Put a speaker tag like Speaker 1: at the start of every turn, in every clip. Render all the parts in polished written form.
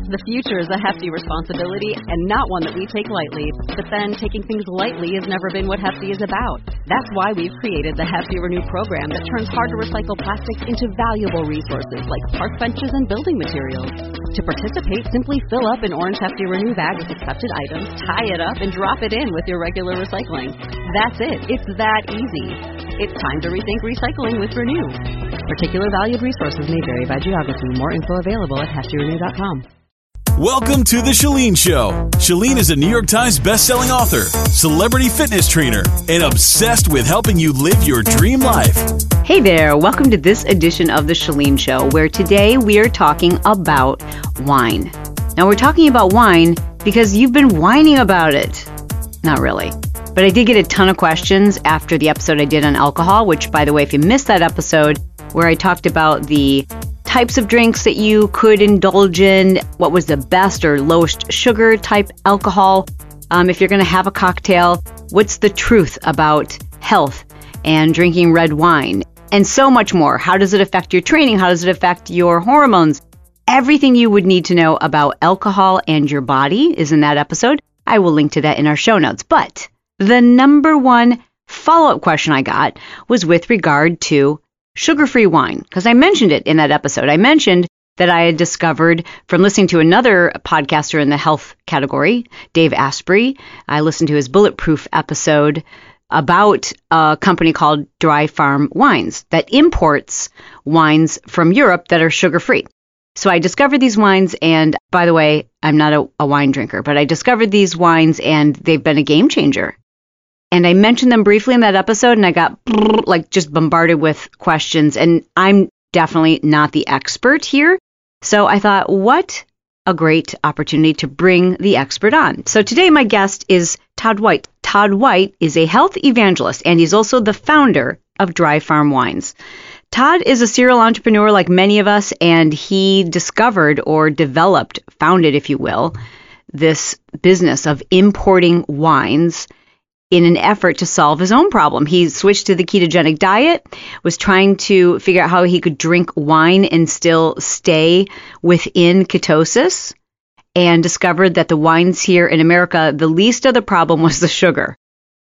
Speaker 1: The future is a hefty responsibility and not one that we take lightly. But then taking things lightly has never been what Hefty is about. That's why we've created the Hefty Renew program that turns hard-to-recycle plastics into valuable resources like park benches and building materials. To participate, simply fill up an orange Hefty Renew bag with accepted items, tie it up, and drop it in with your regular recycling. That's it. It's that easy. It's time to rethink recycling with Renew. Particular valued resources may vary by geography. More info available at heftyrenew.com.
Speaker 2: Welcome to The Chalene Show. Chalene is a New York Times bestselling author, celebrity fitness trainer, and obsessed with helping you live your dream life.
Speaker 3: Hey there, welcome to this edition of The Chalene Show, where today we are talking about wine. Now we're talking about wine because you've been whining about it. Not really. But I did get a ton of questions after the episode I did on alcohol, which, by the way, if you missed that episode where I talked about the types of drinks that you could indulge in, what was the best or lowest sugar type alcohol, if you're going to have a cocktail, what's the truth about health and drinking red wine, and so much more. How does it affect your training? How does it affect your hormones? Everything you would need to know about alcohol and your body is in that episode. I will link to that in our show notes. But the number one follow-up question I got was with regard to sugar-free wine, because I mentioned it in that episode. I mentioned that I had discovered from listening to another podcaster in the health category, Dave Asprey. I listened to his Bulletproof episode about a company called Dry Farm Wines that imports wines from Europe that are sugar-free. So I discovered these wines, and by the way, I'm not a wine drinker, but I discovered these wines and they've been a game changer. And I mentioned them briefly in that episode, and I got just bombarded with questions. And I'm definitely not the expert here. So I thought, what a great opportunity to bring the expert on. So today my guest is Todd White. Todd White is a health evangelist, and he's also the founder of Dry Farm Wines. Todd is a serial entrepreneur like many of us, and he discovered or developed, founded, if you will, this business of importing wines in an effort to solve his own problem. He switched to the ketogenic diet, was trying to figure out how he could drink wine and still stay within ketosis, and discovered that the wines here in America, the least of the problem was the sugar.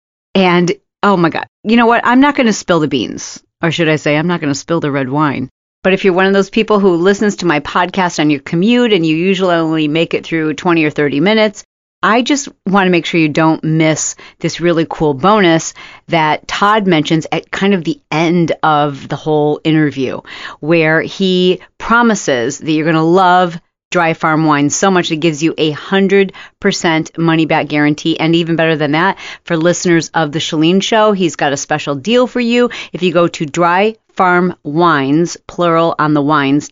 Speaker 3: And, oh my God, you know what? I'm not going to spill the beans. Or should I say, I'm not going to spill the red wine. But if you're one of those people who listens to my podcast on your commute and you usually only make it through 20 or 30 minutes, I just want to make sure you don't miss this really cool bonus that Todd mentions at kind of the end of the whole interview, where he promises that you're going to love Dry Farm Wine so much it gives you 100% money back guarantee. And even better than that, for listeners of The Chalene Show, he's got a special deal for you. If you go to Dry Farm Wines, plural on the wines,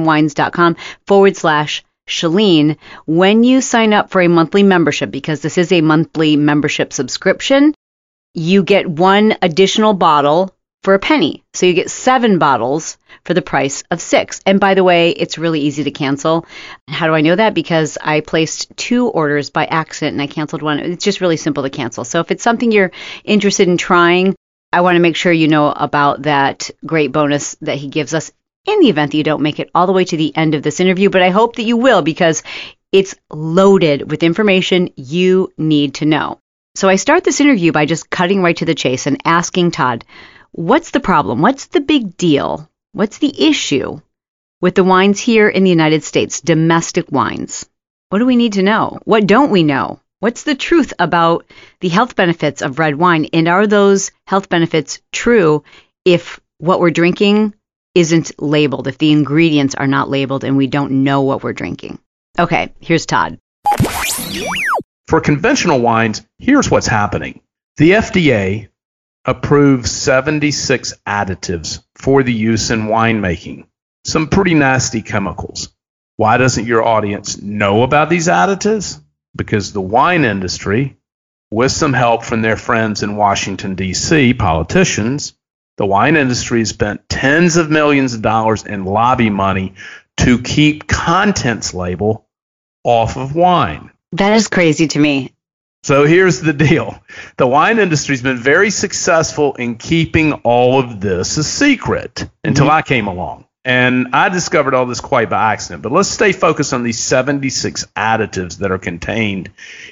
Speaker 3: dryfarmwines.com/Chalene, when you sign up for a monthly membership, because this is a monthly membership subscription, you get one additional bottle for a penny. So you get 7 bottles for the price of 6. And by the way, it's really easy to cancel. How do I know that? Because I placed 2 orders by accident and I canceled one. It's just really simple to cancel. So if it's something you're interested in trying, I want to make sure you know about that great bonus that he gives us in the event that you don't make it all the way to the end of this interview. But I hope that you will, because it's loaded with information you need to know. So I start this interview by just cutting right to the chase and asking Todd, what's the problem? What's the big deal? What's the issue with the wines here in the United States, domestic wines? What do we need to know? What don't we know? What's the truth about the health benefits of red wine? And are those health benefits true if what we're drinking isn't labeled, if the ingredients are not labeled and we don't know what we're drinking? Okay, here's Todd.
Speaker 4: For conventional wines, here's what's happening. The FDA approves 76 additives for the use in winemaking. Some pretty nasty chemicals. Why doesn't your audience know about these additives? Because the wine industry, with some help from their friends in Washington, D.C., politicians, the wine industry spent tens of millions of dollars in lobby money to keep contents label off of wine.
Speaker 3: That is crazy to me.
Speaker 4: So here's the deal. The wine industry's been very successful in keeping all of this a secret until I came along. And I discovered all this quite by accident. But let's stay focused on these 76 additives that are contained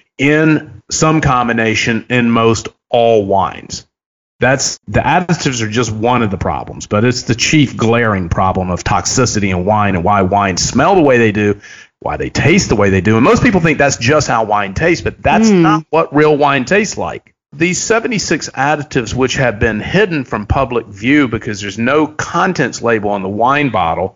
Speaker 4: in some combination in most all wines. The additives are just one of the problems, but it's the chief glaring problem of toxicity in wine and why wines smell the way they do, why they taste the way they do. And most people think that's just how wine tastes, but that's not what real wine tastes like. These 76 additives, which have been hidden from public view because there's no contents label on the wine bottle,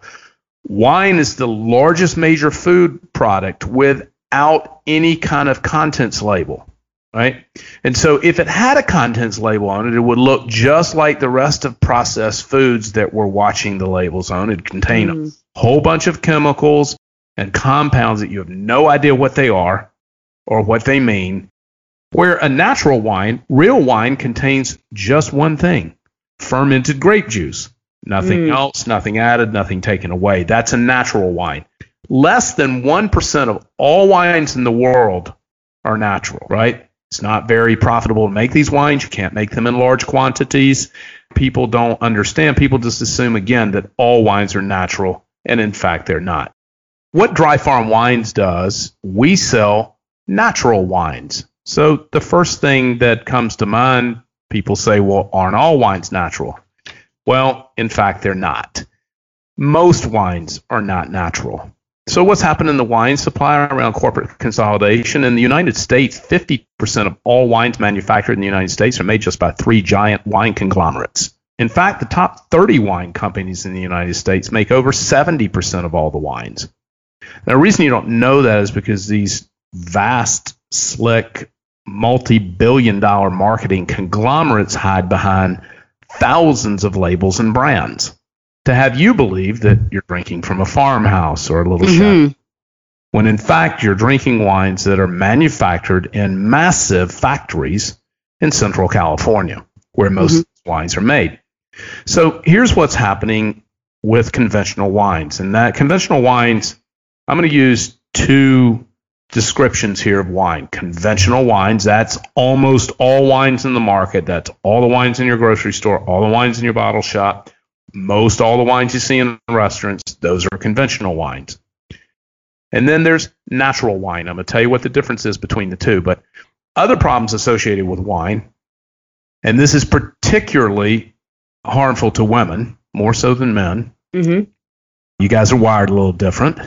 Speaker 4: wine is the largest major food product without any kind of contents label. Right? And so if it had a contents label on it, it would look just like the rest of processed foods that we're watching the labels on. It'd contain a whole bunch of chemicals and compounds that you have no idea what they are or what they mean. Where a natural wine, real wine, contains just one thing: fermented grape juice. Nothing else, nothing added, nothing taken away. That's a natural wine. Less than 1% of all wines in the world are natural, right? It's not very profitable to make these wines. You can't make them in large quantities. People don't understand. People just assume, again, that all wines are natural, and in fact, they're not. What Dry Farm Wines does, we sell natural wines. So the first thing that comes to mind, people say, well, aren't all wines natural? Well, in fact, they're not. Most wines are not natural. So what's happened in the wine supply around corporate consolidation? In the United States, 50% of all wines manufactured in the United States are made just by 3 giant wine conglomerates. In fact, the top 30 wine companies in the United States make over 70% of all the wines. Now, the reason you don't know that is because these vast, slick, multi-billion-dollar marketing conglomerates hide behind thousands of labels and brands to have you believe that you're drinking from a farmhouse or a little shack, when in fact you're drinking wines that are manufactured in massive factories in Central California, where most wines are made. So here's what's happening with conventional wines. And that conventional wines, I'm going to use 2 descriptions here of wine. Conventional wines, that's almost all wines in the market. That's all the wines in your grocery store, all the wines in your bottle shop. Most all the wines you see in restaurants, those are conventional wines. And then there's natural wine. I'm going to tell you what the difference is between the two. But other problems associated with wine, and this is particularly harmful to women, more so than men. You guys are wired a little different.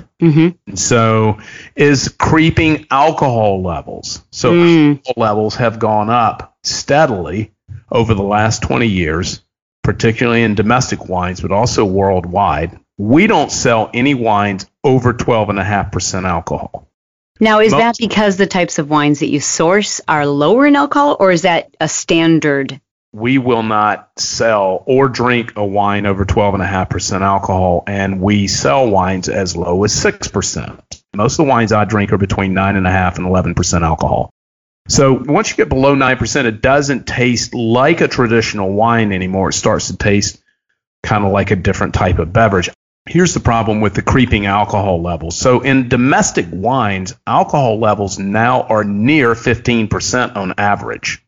Speaker 4: So is creeping alcohol levels. So alcohol levels have gone up steadily over the last 20 years. Particularly in domestic wines, but also worldwide. We don't sell any wines over 12.5% alcohol.
Speaker 3: Now, is that because the types of wines that you source are lower in alcohol, or is that a standard?
Speaker 4: We will not sell or drink a wine over 12.5% alcohol, and we sell wines as low as 6%. Most of the wines I drink are between 9.5% and 11% alcohol. So once you get below 9%, it doesn't taste like a traditional wine anymore. It starts to taste kind of like a different type of beverage. Here's the problem with the creeping alcohol levels. So in domestic wines, alcohol levels now are near 15% on average.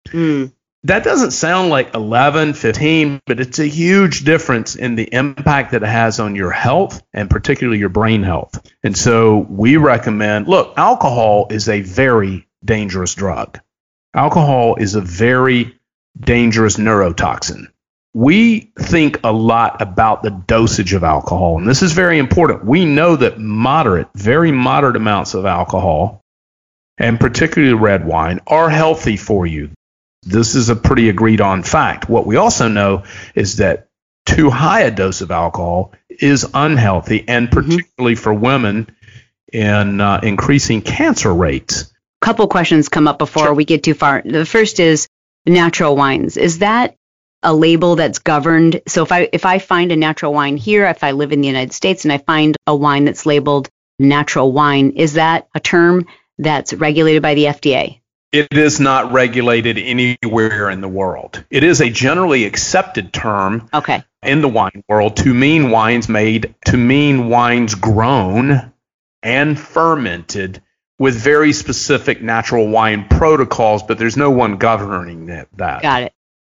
Speaker 4: That doesn't sound like 11, 15, but it's a huge difference in the impact that it has on your health and particularly your brain health. And so we recommend, look, alcohol is a very dangerous drug. Alcohol is a very dangerous neurotoxin. We think a lot about the dosage of alcohol, and this is very important. We know that very moderate amounts of alcohol, and particularly red wine, are healthy for you. This is a pretty agreed on fact. What we also know is that too high a dose of alcohol is unhealthy, and particularly for women in increasing cancer rates.
Speaker 3: Couple questions come up before we get too far. The first is natural wines. Is that a label that's governed? So if I find a natural wine here, if I live in the United States and I find a wine that's labeled natural wine, is that a term that's regulated by the FDA?
Speaker 4: It is not regulated anywhere in the world. It is a generally accepted term in the wine world to mean wines made, to mean wines grown and fermented with very specific natural wine protocols, but there's no one governing that.
Speaker 3: Got it.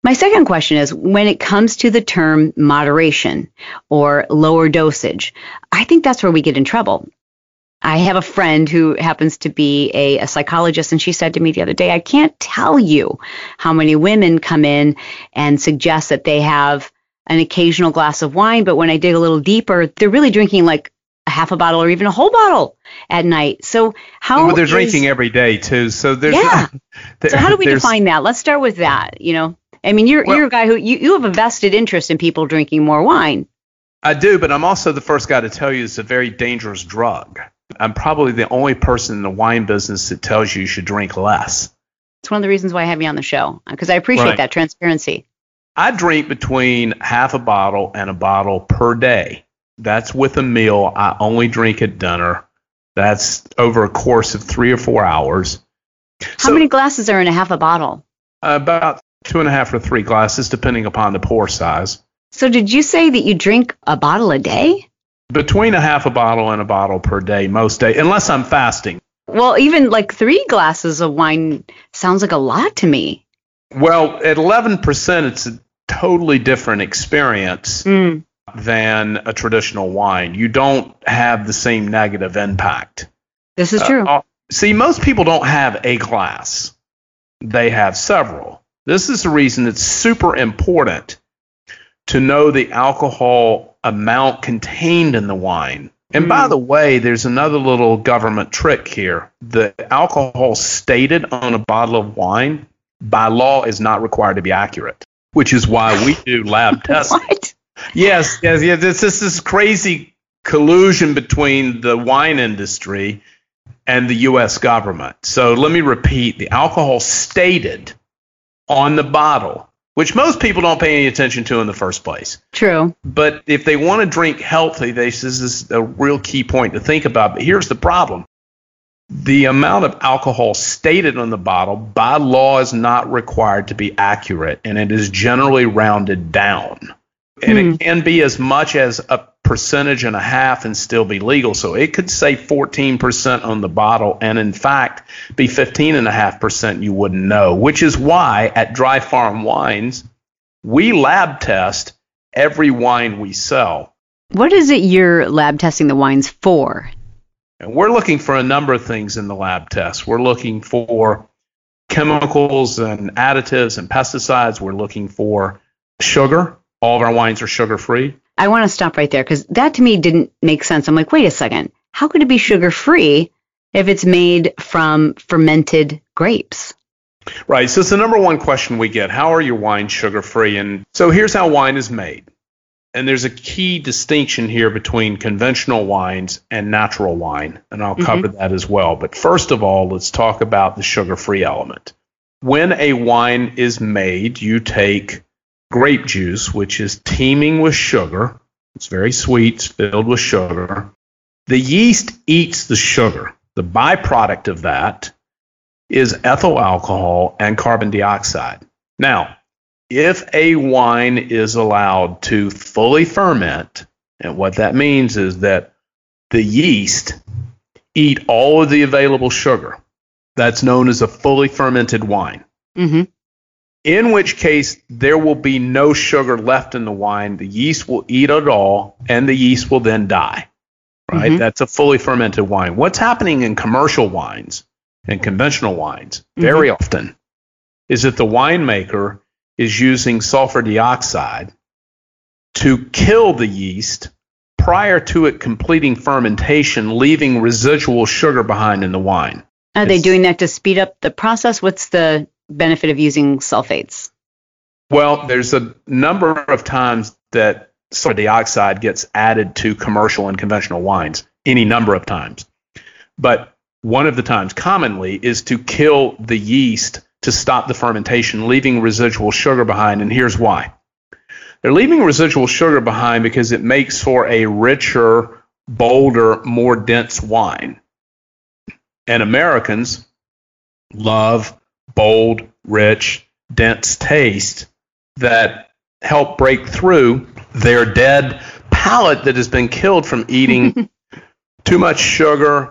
Speaker 3: My second question is, when it comes to the term moderation or lower dosage, I think that's where we get in trouble. I have a friend who happens to be a psychologist, and she said to me the other day, I can't tell you how many women come in and suggest that they have an occasional glass of wine, but when I dig a little deeper, they're really drinking like a half a bottle or even a whole bottle at night. So how
Speaker 4: they're drinking every day too. So there's
Speaker 3: so how do we define that? Let's start with that. I mean, you're a guy who you have a vested interest in people drinking more wine.
Speaker 4: I do, but I'm also the first guy to tell you it's a very dangerous drug. I'm probably the only person in the wine business that tells you should drink less.
Speaker 3: It's one of the reasons why I have you on the show, because I appreciate that transparency.
Speaker 4: I drink between half a bottle and a bottle per day. That's with a meal. I only drink at dinner. That's over a course of 3 or 4 hours.
Speaker 3: How many glasses are in a half a bottle?
Speaker 4: About 2.5 or 3 glasses, depending upon the pour size.
Speaker 3: So did you say that you drink a bottle a day?
Speaker 4: Between a half a bottle and a bottle per day, most days, unless I'm fasting.
Speaker 3: Well, even like 3 glasses of wine sounds like a lot to me.
Speaker 4: Well, at 11%, it's a totally different experience than a traditional wine. You don't have the same negative impact.
Speaker 3: This is true.
Speaker 4: See, most people don't have a glass. They have several. This is the reason it's super important to know the alcohol amount contained in the wine. And by the way, there's another little government trick here. The alcohol stated on a bottle of wine, by law, is not required to be accurate, which is why we do lab testing.
Speaker 3: What?
Speaker 4: Yes. It's just this crazy collusion between the wine industry and the U.S. government. So let me repeat, the alcohol stated on the bottle, which most people don't pay any attention to in the first place.
Speaker 3: True.
Speaker 4: But if they want to drink healthy, this is a real key point to think about. But here's the problem. The amount of alcohol stated on the bottle by law is not required to be accurate, and it is generally rounded down. And it can be as much as 1.5% and still be legal. So it could say 14% on the bottle and in fact be 15.5%, you wouldn't know, which is why at Dry Farm Wines, we lab test every wine we sell.
Speaker 3: What is it you're lab testing the wines for?
Speaker 4: And we're looking for a number of things in the lab test. We're looking for chemicals and additives and pesticides. We're looking for sugar. All of our wines are sugar-free.
Speaker 3: I want to stop right there because that to me didn't make sense. I'm like, wait a second. How could it be sugar-free if it's made from fermented grapes?
Speaker 4: Right. So it's the number one question we get. How are your wines sugar-free? And so here's how wine is made. And there's a key distinction here between conventional wines and natural wine. And I'll cover that as well. But first of all, let's talk about the sugar-free element. When a wine is made, you take grape juice, which is teeming with sugar. It's very sweet, it's filled with sugar. The yeast eats the sugar. The byproduct of that is ethyl alcohol and carbon dioxide. Now, if a wine is allowed to fully ferment, and what that means is that the yeast eat all of the available sugar, that's known as a fully fermented wine. In which case, there will be no sugar left in the wine. The yeast will eat it all, and the yeast will then die. Right? That's a fully fermented wine. What's happening in commercial wines and conventional wines very often is that the winemaker is using sulfur dioxide to kill the yeast prior to it completing fermentation, leaving residual sugar behind in the wine.
Speaker 3: Are they doing that to speed up the process? What's the benefit of using sulfates?
Speaker 4: Well, there's a number of times that sulfur dioxide gets added to commercial and conventional wines, any number of times. But one of the times commonly is to kill the yeast to stop the fermentation, leaving residual sugar behind. And here's why. They're leaving residual sugar behind because it makes for a richer, bolder, more dense wine. And Americans love bold, rich, dense taste that help break through their dead palate that has been killed from eating too much sugar,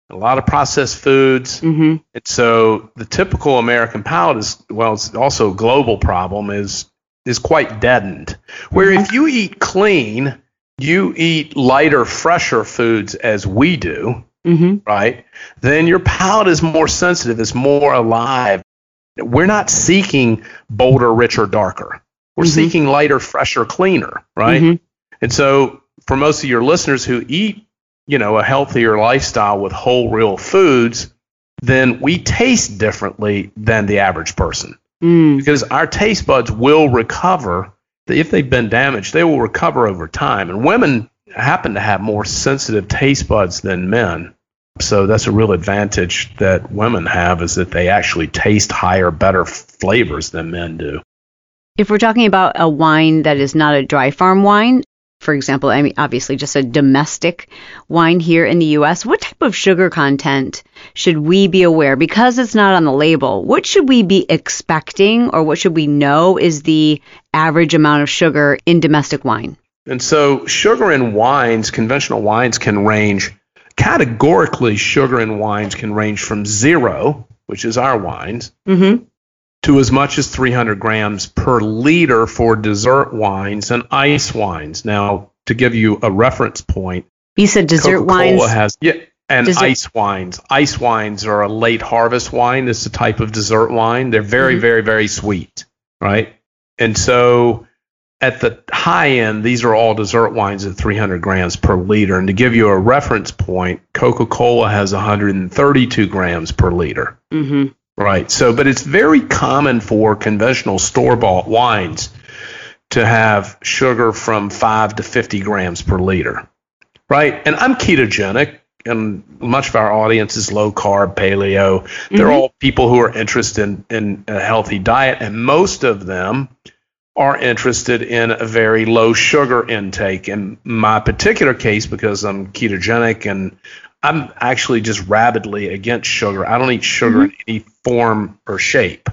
Speaker 4: a lot of processed foods.
Speaker 3: Mm-hmm.
Speaker 4: And so the typical American palate is, well, it's also a global problem, is quite deadened. Where if you eat clean, you eat lighter, fresher foods as we do, right? Then your palate is more sensitive, it's more alive. We're not seeking bolder, richer, darker. We're seeking lighter, fresher, cleaner, right? And so for most of your listeners who eat, a healthier lifestyle with whole, real foods, then we taste differently than the average person. Because our taste buds will recover. If they've been damaged, they will recover over time. And women happen to have more sensitive taste buds than men. So that's a real advantage that women have, is that they actually taste higher, better flavors than men do.
Speaker 3: If we're talking about a wine that is not a dry farm wine, for example, I mean, obviously just a domestic wine here in the U.S., what type of sugar content should we be aware? Because it's not on the label, what should we be expecting, or what should we know is the average amount of sugar in domestic wine?
Speaker 4: And so sugar in wines, conventional wines, can range, categorically, sugar in wines can range from 0, which is our wines, to as much as 300 grams per liter for dessert wines and ice wines. Now, to give you a reference point,
Speaker 3: you said dessert
Speaker 4: Coca-Cola
Speaker 3: wines?
Speaker 4: has, ice wines. Ice wines are a late harvest wine. It's a type of dessert wine. They're very, very, very sweet, right? And so at the high end, these are all dessert wines at 300 grams per liter. And to give you a reference point, Coca-Cola has 132 grams per liter. Right. So, but it's very common for conventional store-bought wines to have sugar from 5 to 50 grams per liter. Right. And I'm ketogenic, and much of our audience is low carb, paleo. They're all people who are interested in a healthy diet, and most of them are interested in a very low sugar intake. In my particular case, because I'm ketogenic and I'm actually just rabidly against sugar. I don't eat sugar in any form or shape.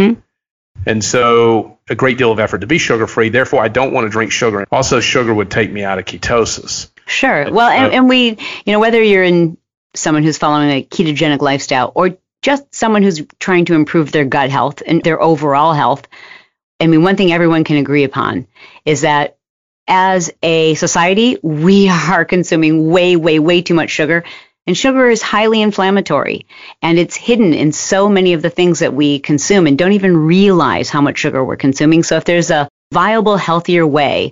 Speaker 4: And so a great deal of effort to be sugar-free. Therefore, I don't want to drink sugar. Also, sugar would take me out of ketosis.
Speaker 3: Sure. Well, and we, whether you're in someone who's following a ketogenic lifestyle or just someone who's trying to improve their gut health and their overall health, I mean, one thing everyone can agree upon is that as a society, we are consuming way, way, way too much sugar. And sugar is highly inflammatory. And it's hidden in so many of the things that we consume and don't even realize how much sugar we're consuming. So if there's a viable, healthier way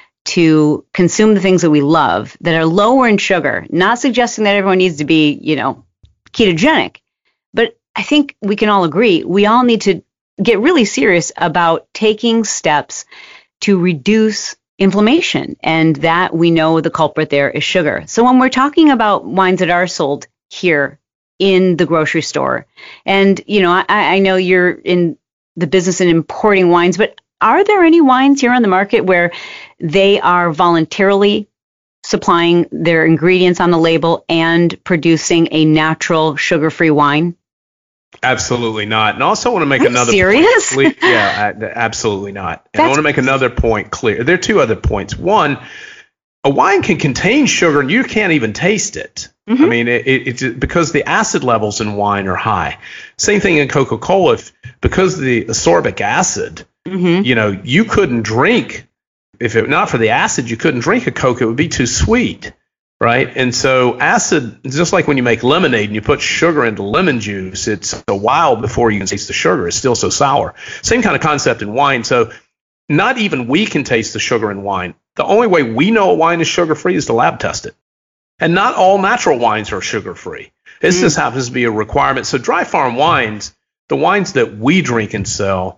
Speaker 3: to consume the things that we love that are lower in sugar, not suggesting that everyone needs to be, ketogenic, but I think we can all agree we all need to get really serious about taking steps to reduce inflammation, and that we know the culprit there is sugar. So when we're talking about wines that are sold here in the grocery store, and I know you're in the business in importing wines, but are there any wines here on the market where they are voluntarily supplying their ingredients on the label and producing a natural sugar-free wine?
Speaker 4: Absolutely not. And I also want to make another
Speaker 3: serious?
Speaker 4: point. Yeah, absolutely not. And I want to make another point clear. There are two other points. One, a wine can contain sugar and you can't even taste it. I mean, it's because the acid levels in wine are high. Same thing in Coca-Cola. Because the ascorbic acid, you couldn't drink, if it not for the acid, you couldn't drink a Coke. It would be too sweet. Right. And so acid, just like when you make lemonade and you put sugar into lemon juice, it's a while before you can taste the sugar. It's still so sour. Same kind of concept in wine. So not even we can taste the sugar in wine. The only way we know a wine is sugar-free is to lab test it. And not all natural wines are sugar-free. This just happens to be a requirement. So dry farm wines, the wines that we drink and sell,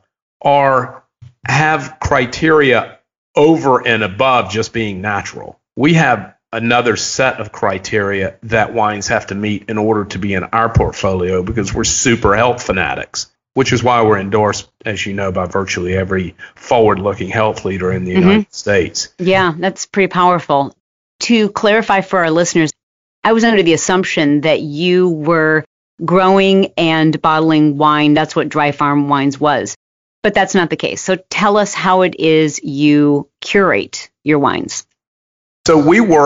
Speaker 4: have criteria over and above just being natural. We have another set of criteria that wines have to meet in order to be in our portfolio, because we're super health fanatics, which is why we're endorsed, as you know, by virtually every forward-looking health leader in the United States.
Speaker 3: Yeah, that's pretty powerful. To clarify for our listeners, I was under the assumption that you were growing and bottling wine. That's what Dry Farm Wines was. But that's not the case. So tell us how it is you curate your wines.
Speaker 4: So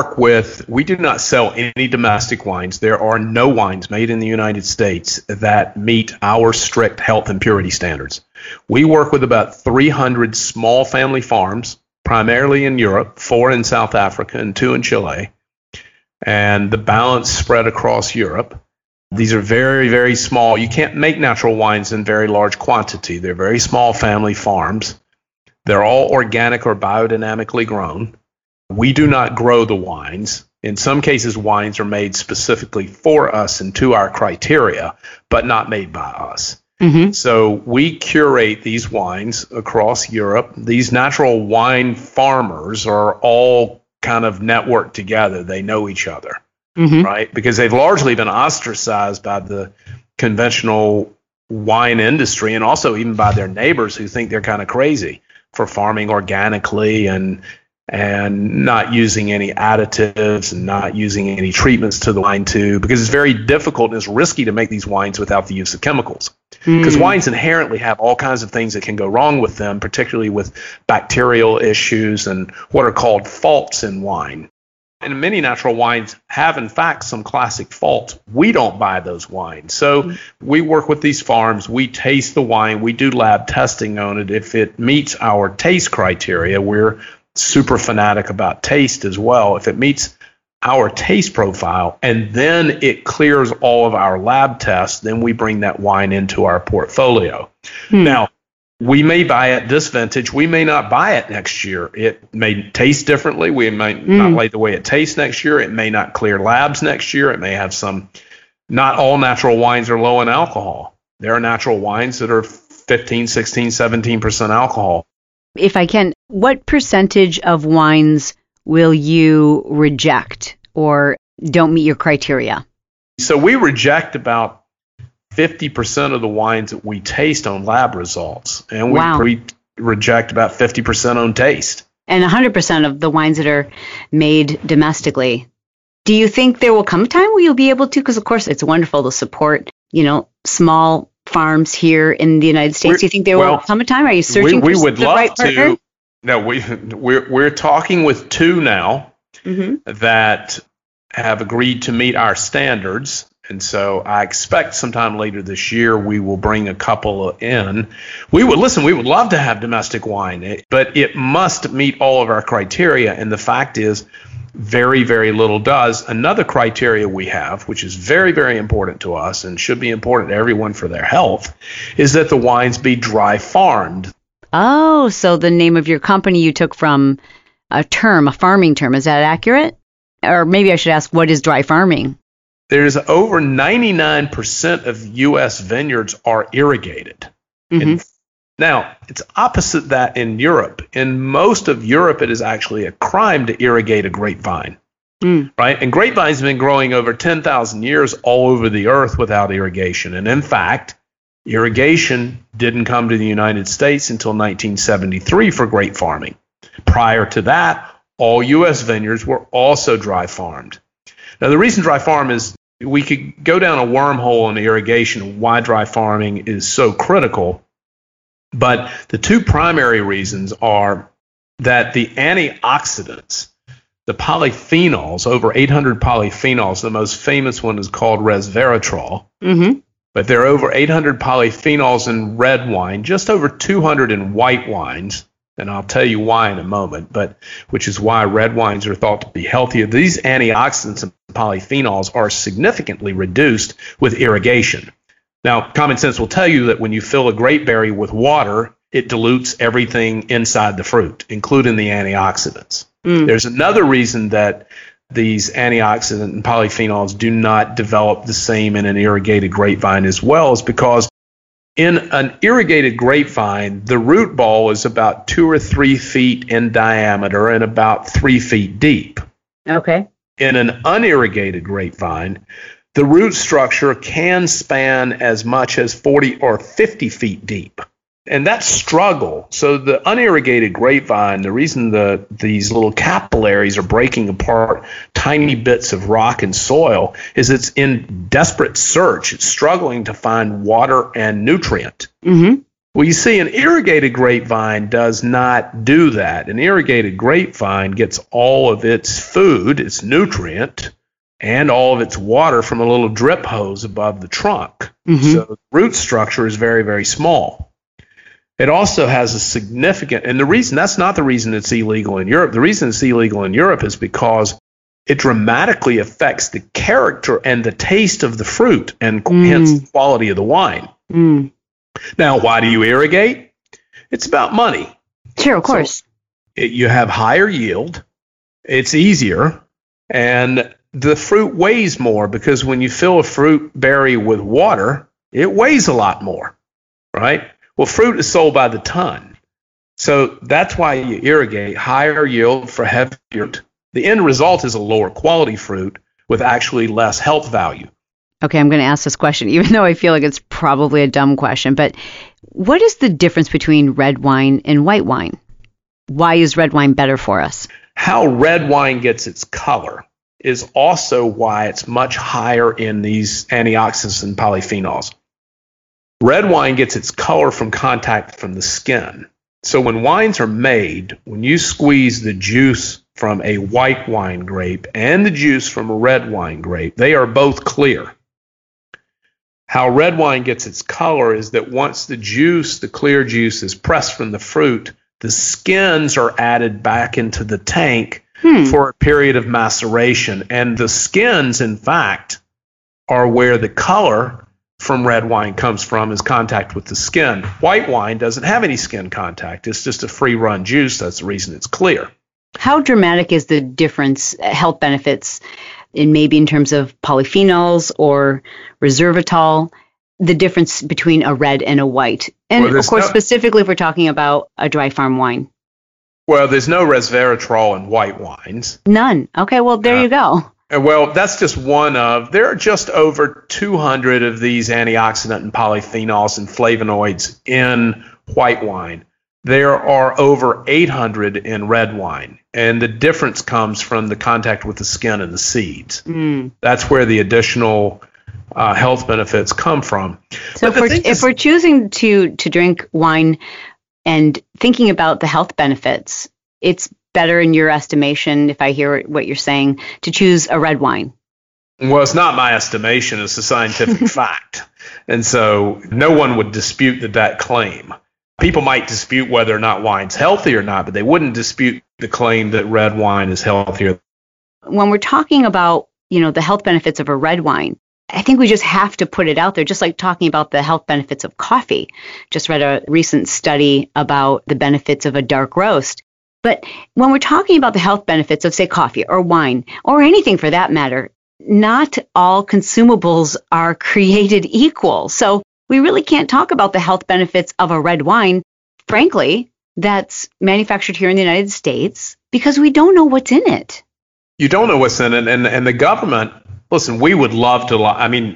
Speaker 4: we do not sell any domestic wines. There are no wines made in the United States that meet our strict health and purity standards. We work with about 300 small family farms, primarily in Europe, 4 in South Africa and 2 in Chile, and the balance spread across Europe. These are very, very small. You can't make natural wines in very large quantity. They're very small family farms. They're all organic or biodynamically grown. We do not grow the wines. In some cases, wines are made specifically for us and to our criteria, but not made by us. Mm-hmm. So we curate these wines across Europe. These natural wine farmers are all kind of networked together. They know each other, mm-hmm. right? Because they've largely been ostracized by the conventional wine industry and also even by their neighbors who think they're kind of crazy for farming organically and not using any additives and not using any treatments to the wine too, because it's very difficult and it's risky to make these wines without the use of chemicals. Because wines inherently have all kinds of things that can go wrong with them, particularly with bacterial issues and what are called faults in wine. And many natural wines have, in fact, some classic faults. We don't buy those wines. So we work with these farms. We taste the wine. We do lab testing on it. If it meets our taste criteria, we're super fanatic about taste as well. If it meets our taste profile and then it clears all of our lab tests, then we bring that wine into our portfolio. Now, we may buy it this vintage. We may not buy it next year. It may taste differently. We might not like the way it tastes next year. It may not clear labs next year. It may have some, not all natural wines are low in alcohol. There are natural wines that are 15, 16, 17% alcohol.
Speaker 3: If I can, what percentage of wines will you reject or don't meet your criteria?
Speaker 4: So we reject about 50% of the wines that we taste on lab results, and we reject about 50% on taste.
Speaker 3: And 100% of the wines that are made domestically. Do you think there will come a time where you'll be able to? Because, of course, it's wonderful to support, small farms here in the United States. Do you think there will come a time? Are you searching for the right partner?
Speaker 4: No, we're talking with 2 now that have agreed to meet our standards. And so I expect sometime later this year we will bring a couple in. We would love to have domestic wine, but it must meet all of our criteria. And the fact is, very, very little does. Another criteria we have, which is very, very important to us and should be important to everyone for their health, is that the wines be dry farmed.
Speaker 3: Oh, so the name of your company you took from a farming term. Is that accurate? Or maybe I should ask, what is dry farming?
Speaker 4: There's over 99% of U.S. vineyards are irrigated. And now, it's opposite that in Europe. In most of Europe, it is actually a crime to irrigate a grapevine, right? And grapevines have been growing over 10,000 years all over the earth without irrigation. And in fact, irrigation didn't come to the United States until 1973 for grape farming. Prior to that, all U.S. vineyards were also dry farmed. Now, the reason dry farm is, we could go down a wormhole in the irrigation of why dry farming is so critical. But the 2 primary reasons are that the antioxidants, the polyphenols, over 800 polyphenols, the most famous one is called resveratrol. But there are over 800 polyphenols in red wine, just over 200 in white wines. And I'll tell you why in a moment, which is why red wines are thought to be healthier. These antioxidants and polyphenols are significantly reduced with irrigation. Now, common sense will tell you that when you fill a grape berry with water, it dilutes everything inside the fruit, including the antioxidants. There's another reason that these antioxidant and polyphenols do not develop the same in an irrigated grapevine as well, is because in an irrigated grapevine, the root ball is about 2 or 3 feet in diameter and about 3 feet deep.
Speaker 3: Okay.
Speaker 4: In an unirrigated grapevine, the root structure can span as much as 40 or 50 feet deep. And that struggle, so the unirrigated grapevine, the reason these little capillaries are breaking apart tiny bits of rock and soil is it's in desperate search. It's struggling to find water and nutrient. Well, you see, an irrigated grapevine does not do that. An irrigated grapevine gets all of its food, its nutrient, and all of its water from a little drip hose above the trunk. Mm-hmm. So the root structure is very, very small. It also has a significant, and that's not the reason it's illegal in Europe. The reason it's illegal in Europe is because it dramatically affects the character and the taste of the fruit, and hence the quality of the wine. Mm. Now, why do you irrigate? It's about money.
Speaker 3: Sure, of course.
Speaker 4: So you have higher yield, it's easier, and the fruit weighs more, because when you fill a fruit berry with water, it weighs a lot more, right? Well, fruit is sold by the ton. So that's why you irrigate. Higher yield for heavier fruit. The end result is a lower quality fruit with actually less health value.
Speaker 3: Okay, I'm going to ask this question, even though I feel like it's probably a dumb question, but what is the difference between red wine and white wine? Why is red wine better for us?
Speaker 4: How red wine gets its color is also why it's much higher in these antioxidants and polyphenols. Red wine gets its color from contact from the skin. So when wines are made, when you squeeze the juice from a white wine grape and the juice from a red wine grape, they are both clear. How red wine gets its color is that once the clear juice is pressed from the fruit, the skins are added back into the tank for a period of maceration. And the skins, in fact, are where the color from red wine comes from, is contact with the skin. White wine doesn't have any skin contact. It's just a free-run juice. That's the reason it's clear.
Speaker 3: How dramatic is the difference, health benefits, in terms of polyphenols or resveratrol, the difference between a red and a white? And of course, specifically if we're talking about a dry farm wine.
Speaker 4: Well, there's no resveratrol in white wines.
Speaker 3: None. Okay, well, there you go.
Speaker 4: Well, that's just one of, there are just over 200 of these antioxidant and polyphenols and flavonoids in white wine. There are over 800 in red wine, and the difference comes from the contact with the skin and the seeds. That's where the additional health benefits come from.
Speaker 3: So if we're choosing to drink wine and thinking about the health benefits, it's better in your estimation, if I hear what you're saying, to choose a red wine.
Speaker 4: Well, it's not my estimation, it's a scientific fact. And so no one would dispute that claim. People might dispute whether or not wine's healthy or not, but they wouldn't dispute the claim that red wine is healthier.
Speaker 3: When we're talking about, the health benefits of a red wine, I think we just have to put it out there, just like talking about the health benefits of coffee. Just read a recent study about the benefits of a dark roast. But when we're talking about the health benefits of, say, coffee or wine, or anything for that matter, not all consumables are created equal. So we really can't talk about the health benefits of a red wine, frankly, that's manufactured here in the United States, because we don't know what's in it.
Speaker 4: You don't know what's in it. And the government, listen, we would love to,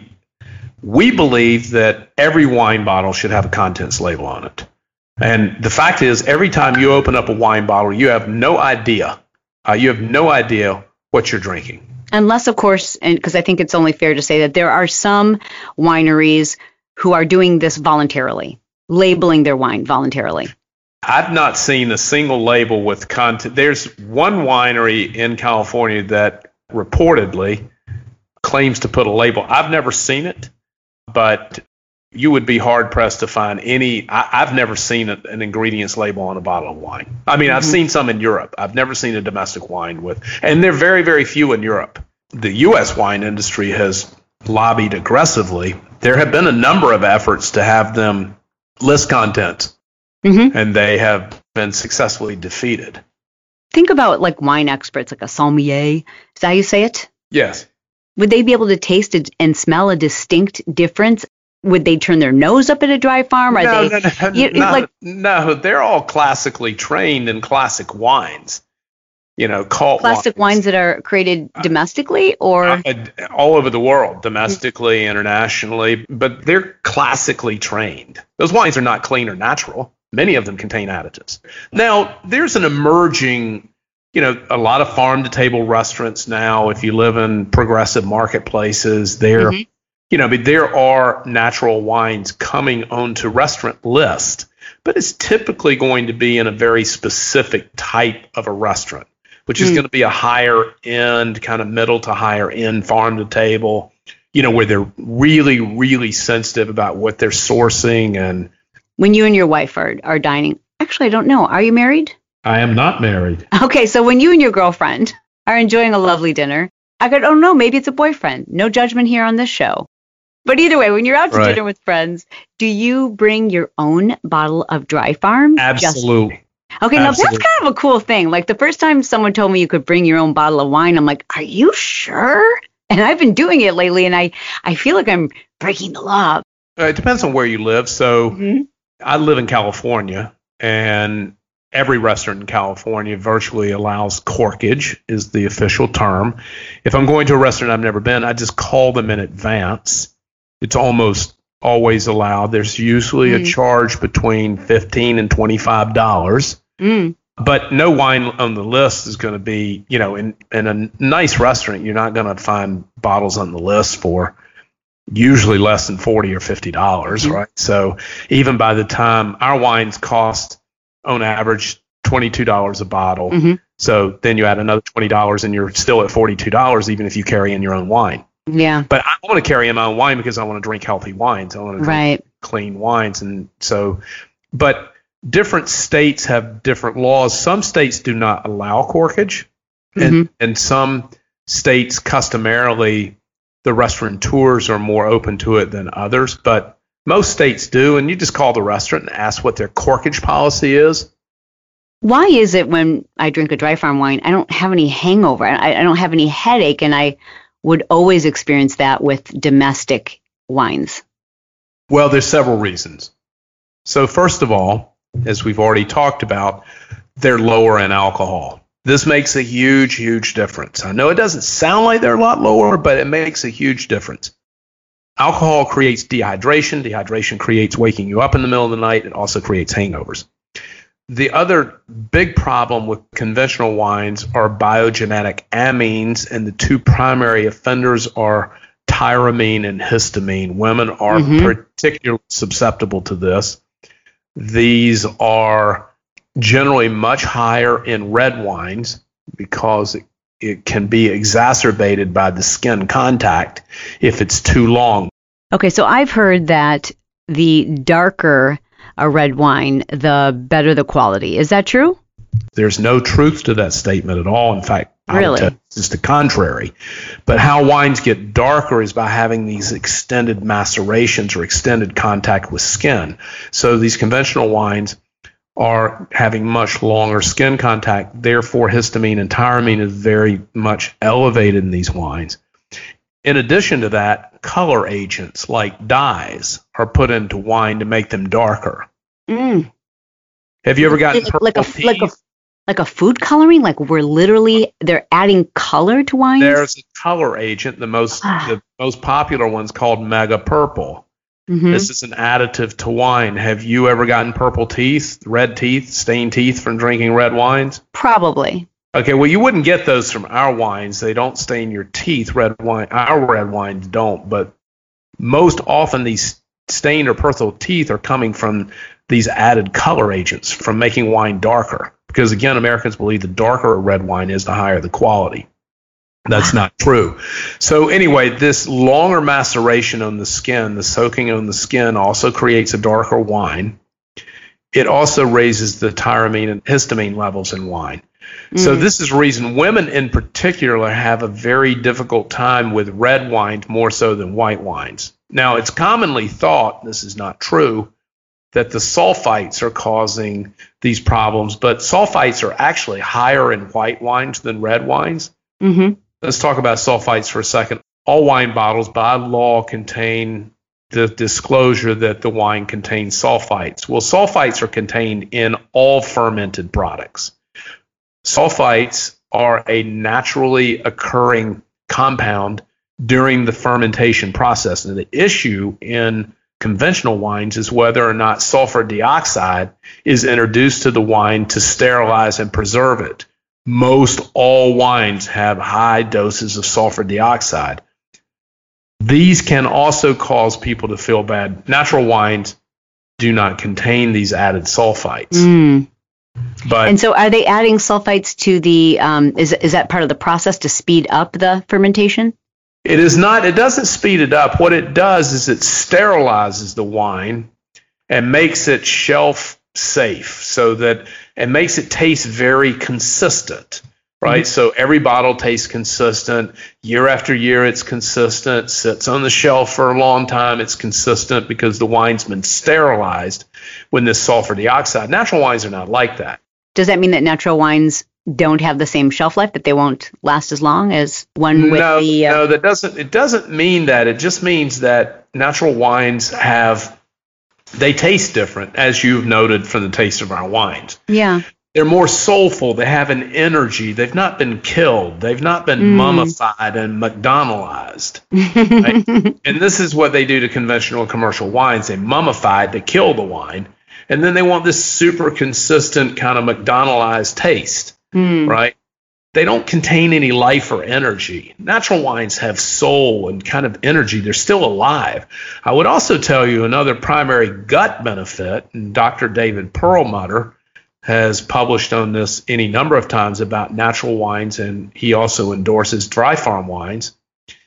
Speaker 4: we believe that every wine bottle should have a contents label on it. And the fact is, every time you open up a wine bottle, you have no idea. You have no idea what you're drinking.
Speaker 3: Unless, of course, and because I think it's only fair to say that there are some wineries who are doing this voluntarily, labeling their wine voluntarily.
Speaker 4: I've not seen a single label with content. There's one winery in California that reportedly claims to put a label. I've never seen it, but you would be hard-pressed to find any. I've never seen an ingredients label on a bottle of wine. I've seen some in Europe. I've never seen a domestic wine with, and they're very, very few in Europe. The U.S. wine industry has lobbied aggressively. There have been a number of efforts to have them list contents, and they have been successfully defeated.
Speaker 3: Think about like wine experts, like a sommelier. Is that how you say it?
Speaker 4: Yes.
Speaker 3: Would they be able to taste it and smell a distinct difference? Would they turn their nose up at a dry farm?
Speaker 4: No, they're all classically trained in classic wines.
Speaker 3: Classic wines that are created domestically or
Speaker 4: all over the world, domestically, internationally, but they're classically trained. Those wines are not clean or natural. Many of them contain additives. Now, there's an emerging, a lot of farm-to-table restaurants now. If you live in progressive marketplaces, they're But there are natural wines coming onto restaurant lists, but it's typically going to be in a very specific type of a restaurant, which is going to be a higher end, kind of middle to higher end farm to table, where they're really, really sensitive about what they're sourcing. And
Speaker 3: when you and your wife are dining, actually, I don't know. Are you married?
Speaker 4: I am not married.
Speaker 3: Okay, so when you and your girlfriend are enjoying a lovely dinner, I go, oh no, maybe it's a boyfriend. No judgment here on this show. But either way, when you're out to dinner with friends, do you bring your own bottle of Dry Farm?
Speaker 4: Absolutely.
Speaker 3: Okay, now that's kind of a cool thing. Like the first time someone told me you could bring your own bottle of wine, I'm like, are you sure? And I've been doing it lately, and I feel like I'm breaking the law.
Speaker 4: It depends on where you live. So I live in California, and every restaurant in California virtually allows corkage, is the official term. If I'm going to a restaurant I've never been, I just call them in advance. It's almost always allowed. There's usually a charge between $15 and $25. But no wine on the list is going to be, in a nice restaurant, you're not going to find bottles on the list for usually less than $40 or $50, right? So even by the time our wines cost on average $22 a bottle, so then you add another $20 and you're still at $42, even if you carry in your own wine.
Speaker 3: Yeah.
Speaker 4: But I want to carry in my own wine because I want to drink healthy wines. I want to drink clean wines. And so, but different states have different laws. Some states do not allow corkage. And some states customarily, the restaurateurs are more open to it than others. But most states do. And you just call the restaurant and ask what their corkage policy is.
Speaker 3: Why is it when I drink a Dry Farm wine, I don't have any hangover? I don't have any headache, and I would always experience that with domestic wines?
Speaker 4: Well, there's several reasons. So first of all, as we've already talked about, they're lower in alcohol. This makes a huge, huge difference. I know it doesn't sound like they're a lot lower, but it makes a huge difference. Alcohol creates dehydration. Dehydration creates waking you up in the middle of the night. It also creates hangovers. The other big problem with conventional wines are biogenetic amines, and the two primary offenders are tyramine and histamine. Women are particularly susceptible to this. These are generally much higher in red wines because it can be exacerbated by the skin contact if it's too long.
Speaker 3: Okay, so I've heard that the darker a red wine, the better the quality. Is that true?
Speaker 4: There's no truth to that statement at all. In fact,
Speaker 3: really?
Speaker 4: It's the contrary. But how wines get darker is by having these extended macerations or extended contact with skin. So these conventional wines are having much longer skin contact. Therefore, histamine and tyramine is very much elevated in these wines. In addition to that, color agents like dyes are put into wine to make them darker. Have you ever gotten purple teeth?
Speaker 3: Like a food coloring? Like they're adding color to wines?
Speaker 4: There's a color agent. The most popular one's called Mega Purple. This is an additive to wine. Have you ever gotten purple teeth, red teeth, stained teeth from drinking red wines?
Speaker 3: Probably.
Speaker 4: Okay, well, you wouldn't get those from our wines. They don't stain your teeth. Red wine, our red wines don't. But most often, these stained or purple teeth are coming from these added color agents from making wine darker. Because again, Americans believe the darker a red wine is, the higher the quality. That's not true. So anyway, this longer maceration on the skin, the soaking on the skin, also creates a darker wine. It also raises the tyramine and histamine levels in wine. So this is the reason women in particular have a very difficult time with red wines more so than white wines. Now, it's commonly thought, this is not true, that the sulfites are causing these problems, but sulfites are actually higher in white wines than red wines. Let's talk about sulfites for a second. All wine bottles by law contain the disclosure that the wine contains sulfites. Well, sulfites are contained in all fermented products. Sulfites are a naturally occurring compound during the fermentation process. And the issue in conventional wines is whether or not sulfur dioxide is introduced to the wine to sterilize and preserve it. Most all wines have high doses of sulfur dioxide. These can also cause people to feel bad. Natural wines do not contain these added sulfites.
Speaker 3: And so are they adding sulfites to the, is that part of the process to speed up the fermentation?
Speaker 4: It is not. It doesn't speed it up. What it does is it sterilizes the wine and makes it shelf safe, so that it makes it taste very consistent, right? So every bottle tastes consistent. Year after year, it's consistent. Sits on the shelf for a long time. It's consistent because the wine's been sterilized with this sulfur dioxide. Natural wines are not like that.
Speaker 3: Does that mean that natural wines don't have the same shelf life, that they won't last as long as one with the...
Speaker 4: No, that doesn't. It doesn't mean that. It just means that natural wines they taste different, as you've noted from the taste of our wines.
Speaker 3: Yeah.
Speaker 4: They're more soulful. They have an energy. They've not been killed. They've not been mummified and McDonaldized. Right? And this is what they do to conventional and commercial wines. They mummify it, they kill the wine, and then they want this super consistent kind of McDonaldized taste. Right? They don't contain any life or energy. Natural wines have soul and kind of energy. They're still alive. I would also tell you another primary gut benefit, and Dr. David Perlmutter has published on this any number of times about natural wines, and he also endorses dry farm wines,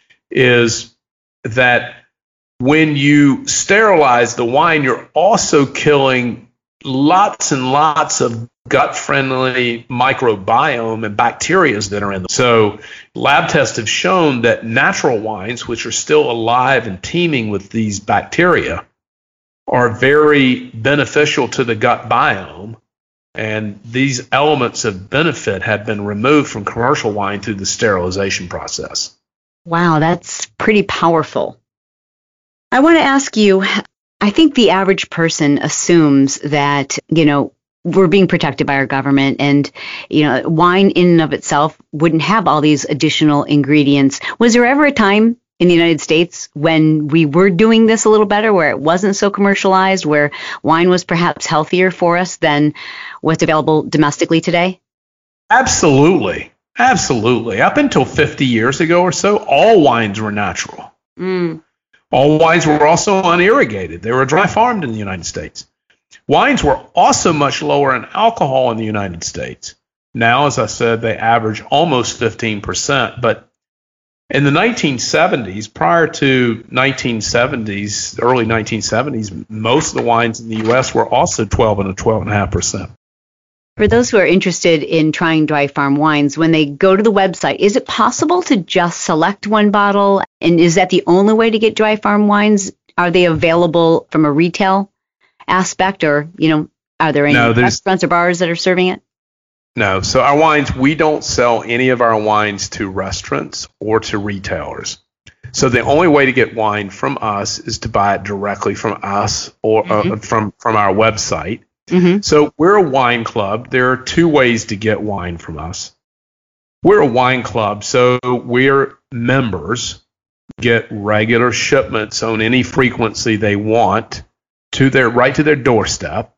Speaker 4: is that when you sterilize the wine, you're also killing lots and lots of gut-friendly microbiome and bacteria that are in them. So lab tests have shown that natural wines, which are still alive and teeming with these bacteria, are very beneficial to the gut biome. And these elements of benefit have been removed from commercial wine through the sterilization process.
Speaker 3: Wow, that's pretty powerful. I want to ask you, I think the average person assumes that, we're being protected by our government, and, wine in and of itself wouldn't have all these additional ingredients. Was there ever a time in the United States when we were doing this a little better, where it wasn't so commercialized, where wine was perhaps healthier for us than what's available domestically today?
Speaker 4: Absolutely. Absolutely. Up until 50 years ago or so, all wines were natural. All wines were also unirrigated. They were dry farmed in the United States. Wines were also much lower in alcohol in the United States. Now, as I said, they average almost 15%. But in the 1970s, prior to 1970s, early 1970s, most of the wines in the U.S. were also 12 and 12.5%.
Speaker 3: For those who are interested in trying dry farm wines, when they go to the website, is it possible to just select one bottle? And is that the only way to get dry farm wines? Are they available from a retail aspect, or, are there any restaurants or bars that are serving it?
Speaker 4: No. So our wines, we don't sell any of our wines to restaurants or to retailers. So the only way to get wine from us is to buy it directly from us or from our website. So we're a wine club. There are two ways to get wine from us. We're a wine club, so we're members get regular shipments on any frequency they want right to their doorstep.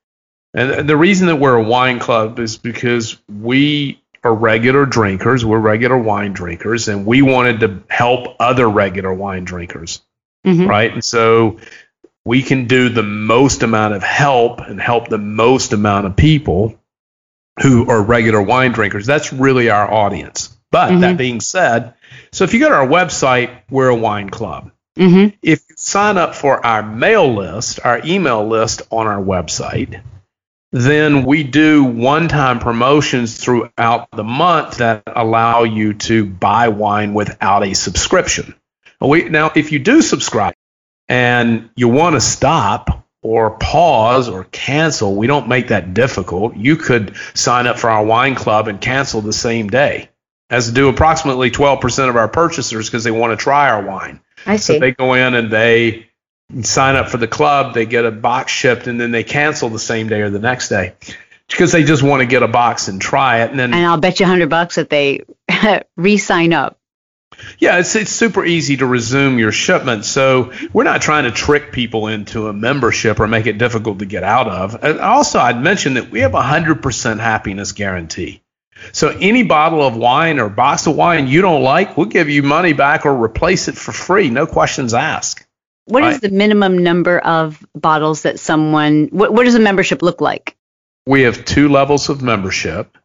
Speaker 4: And the reason that we're a wine club is because we are regular drinkers. We're regular wine drinkers, and we wanted to help other regular wine drinkers, right? And so we can do the most amount of help and help the most amount of people who are regular wine drinkers. That's really our audience. But that being said, so if you go to our website, we're a wine club. If you sign up for our mail list, our email list on our website, then we do one-time promotions throughout the month that allow you to buy wine without a subscription. Now, if you do subscribe and you want to stop or pause or cancel, we don't make that difficult. You could sign up for our wine club and cancel the same day, as do approximately 12% of our purchasers, because they want to try our wine.
Speaker 3: I see.
Speaker 4: So they go in and they sign up for the club, they get a box shipped, and then they cancel the same day or the next day because they just want to get a box and try it. And
Speaker 3: I'll bet you $100 that they re-sign up.
Speaker 4: Yeah, it's super easy to resume your shipment. So we're not trying to trick people into a membership or make it difficult to get out of. And also, I'd mention that we have a 100% happiness guarantee. So any bottle of wine or box of wine you don't like, we'll give you money back or replace it for free. No questions asked.
Speaker 3: What is the minimum number of bottles that what does a membership look like?
Speaker 4: We have 2 levels of membership,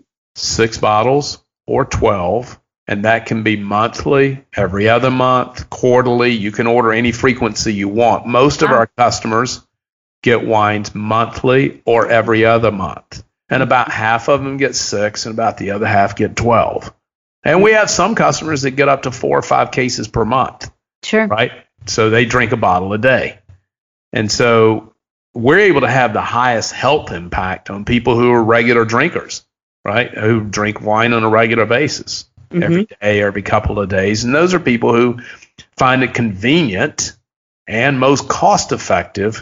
Speaker 4: 6 bottles or 12, and that can be monthly, every other month, quarterly. You can order any frequency you want. Most of our customers get wines monthly or every other month, and about half of them get 6 and about the other half get 12. And we have some customers that get up to 4 or 5 cases per month.
Speaker 3: Sure.
Speaker 4: Right? So they drink a bottle a day. And so we're able to have the highest health impact on people who are regular drinkers, right? Who drink wine on a regular basis every day, every couple of days. And those are people who find it convenient and most cost effective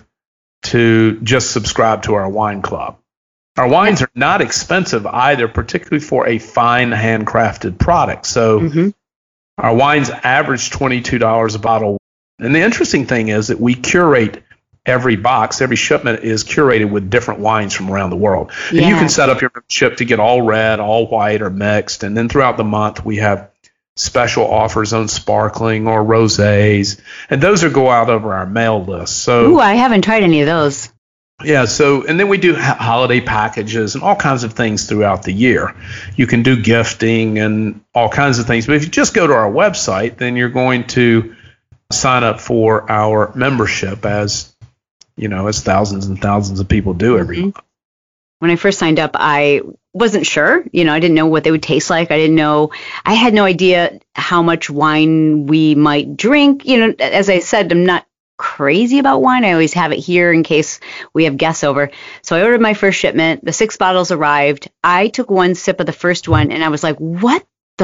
Speaker 4: to just subscribe to our wine club. Our wines are not expensive either, particularly for a fine handcrafted product. So our wines average $22 a bottle. And the interesting thing is that we curate every box. Every shipment is curated with different wines from around the world. And you can set up your membership to get all red, all white, or mixed. And then throughout the month, we have special offers on sparkling or rosés. And those go out over our mail list. So,
Speaker 3: I haven't tried any of those.
Speaker 4: Yeah, and then we do holiday packages and all kinds of things throughout the year. You can do gifting and all kinds of things. But if you just go to our website, then you're going to sign up for our membership as thousands and thousands of people do every month.
Speaker 3: When I first signed up, I wasn't sure. I didn't know what they would taste like. I had no idea how much wine we might drink. As I said, I'm not crazy about wine. I always have it here in case we have guests over. So I ordered my first shipment. The 6 bottles arrived. I took 1 sip of the first one and I was like, what?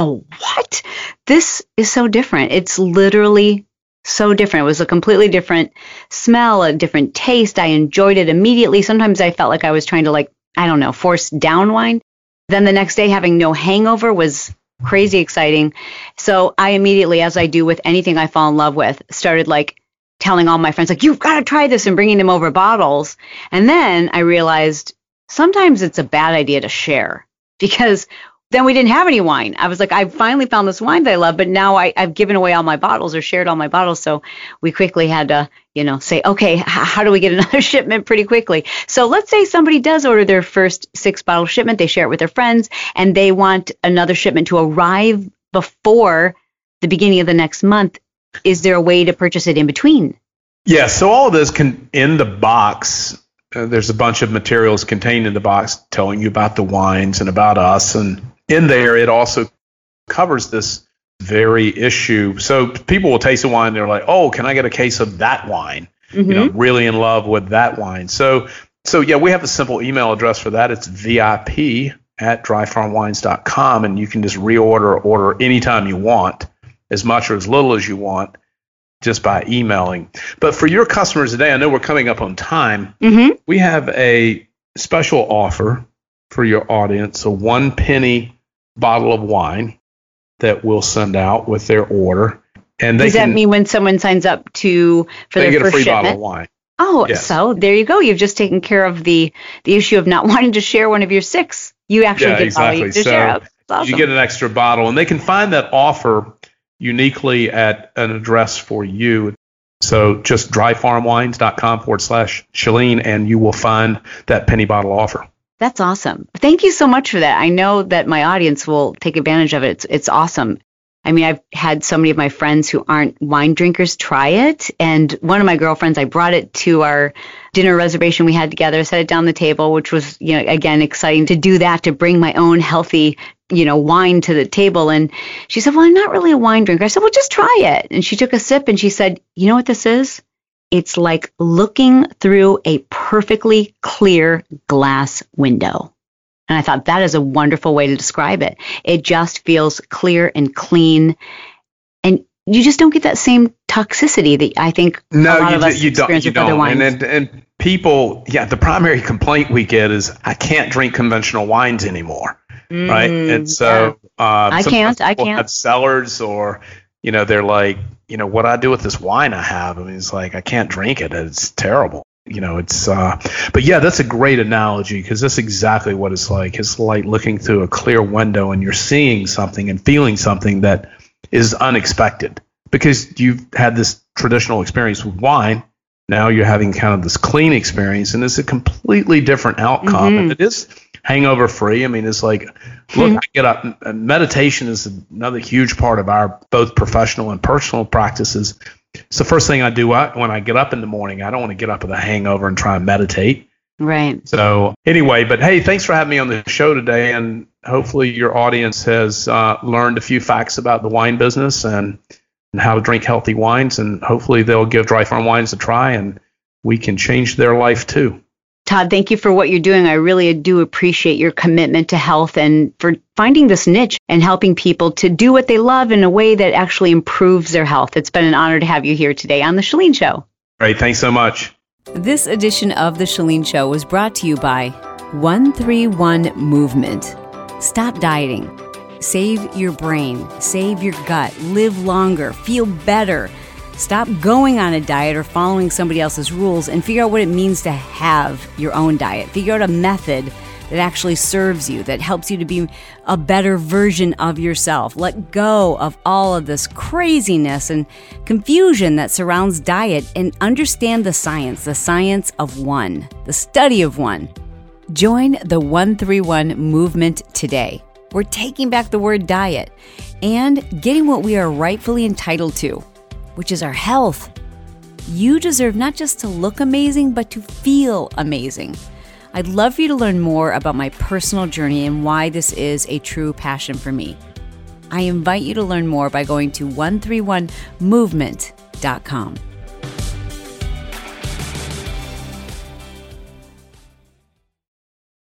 Speaker 3: This is so different. It's literally so different. It was a completely different smell, a different taste. I enjoyed it immediately. Sometimes I felt like I was trying to force down wine. Then the next day having no hangover was crazy exciting. So I immediately, as I do with anything I fall in love with, started telling all my friends, you've got to try this and bringing them over bottles. And then I realized sometimes it's a bad idea to share because then we didn't have any wine. I was like, I finally found this wine that I love, but now I've given away all my bottles or shared all my bottles. So we quickly had to, say, okay, how do we get another shipment pretty quickly? So let's say somebody does order their first 6-bottle shipment. They share it with their friends and they want another shipment to arrive before the beginning of the next month. Is there a way to purchase it in between?
Speaker 4: Yeah, so all of this in the box, there's a bunch of materials contained in the box telling you about the wines and about us. And in there, it also covers this very issue. So people will taste a wine, they're like, oh, can I get a case of that wine? Really in love with that wine. So yeah, we have a simple email address for that. It's VIP@dryfarmwines.com, and you can just order anytime you want, as much or as little as you want, just by emailing. But for your customers today, I know we're coming up on time. We have a special offer for your audience, a 1 penny bottle of wine that we'll send out with their order. And
Speaker 3: does that mean when someone signs up for their first shipment? They get a free bottle of wine. Oh, yes. So there you go. You've just taken care of the issue of not wanting to share one of your 6. You actually get all you to share. That's awesome. You
Speaker 4: get an extra bottle, and they can find that offer uniquely at an address for you. So just dryfarmwines.com/Chalene, and you will find that penny bottle offer.
Speaker 3: That's awesome. Thank you so much for that. I know that my audience will take advantage of it. It's awesome. I mean, I've had so many of my friends who aren't wine drinkers try it. And one of my girlfriends, I brought it to our dinner reservation we had together, set it down the table, which was, again, exciting to do that, to bring my own healthy, wine to the table. And she said, well, I'm not really a wine drinker. I said, well, just try it. And she took a sip and she said, you know what this is? It's like looking through a perfectly clear glass window. And I thought that is a wonderful way to describe it. It just feels clear and clean. And you just don't get that same toxicity that I think a lot of us experience with other wines.
Speaker 4: And people, the primary complaint we get is, I can't drink conventional wines anymore. Right? And so
Speaker 3: I can't.
Speaker 4: Have cellars, or, they're like, what do I do with this wine I have? I mean, it's like, I can't drink it. It's terrible. It's, but yeah, that's a great analogy because that's exactly what it's like. It's like looking through a clear window and you're seeing something and feeling something that is unexpected because you've had this traditional experience with wine. Now you're having kind of this clean experience and it's a completely different outcome. And it is hangover free. I mean, it's like, look, I get up. Meditation is another huge part of our both professional and personal practices. It's the first thing I do when I get up in the morning. I don't want to get up with a hangover and try and meditate.
Speaker 3: Right.
Speaker 4: So anyway, but hey, thanks for having me on the show today. And hopefully your audience has learned a few facts about the wine business and how to drink healthy wines. And hopefully they'll give Dry Farm Wines a try and we can change their life too.
Speaker 3: Todd, thank you for what you're doing. I really do appreciate your commitment to health and for finding this niche and helping people to do what they love in a way that actually improves their health. It's been an honor to have you here today on The Chalene Show.
Speaker 4: Great. Thanks so much.
Speaker 3: This edition of The Chalene Show was brought to you by 131 Movement. Stop dieting. Save your brain. Save your gut. Live longer. Feel better. Stop going on a diet or following somebody else's rules and figure out what it means to have your own diet. Figure out a method that actually serves you, that helps you to be a better version of yourself. Let go of all of this craziness and confusion that surrounds diet and understand the science of one, the study of one. Join the 131 movement today. We're taking back the word diet and getting what we are rightfully entitled to, which is our health. You deserve not just to look amazing, but to feel amazing. I'd love for you to learn more about my personal journey and why this is a true passion for me. I invite you to learn more by going to 131movement.com.